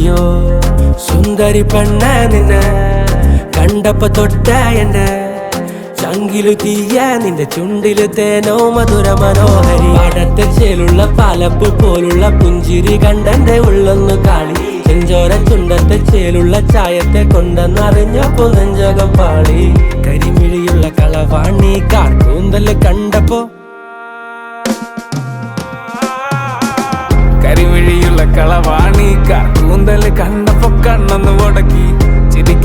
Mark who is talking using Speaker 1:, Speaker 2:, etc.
Speaker 1: അറിഞ്ഞോ സുന്ദരി പെണ്ണ നിന്നെ കണ്ടപ്പോ തൊട്ട എന്നെ ചങ്കിലു തീയ നിന്റെ ചുണ്ടില് തേനോ മധുര മനോഹരി പാടത്തെ ചേലുള്ള പാലപ്പ് പോലുള്ള പുഞ്ചിരി കണ്ടെന്റെ ഉള്ളൊന്നു കാളി ചെഞ്ചോര ചുണ്ടത്തെ ചേലുള്ള ചായത്തെ കൊണ്ടെന്നറിഞ്ഞപ്പോ നെഞ്ചകം പാളി കരിമിഴിയുള്ള കളവാണി കാർക്കൂന്തല് കണ്ടപ്പോ
Speaker 2: കരിമിഴിയുള്ള കളവാണി കാർക്കൂന്തല് കണ്ടപ്പോ കണ്ണൊന്ന് ഉടക്കി ചിരിക്ക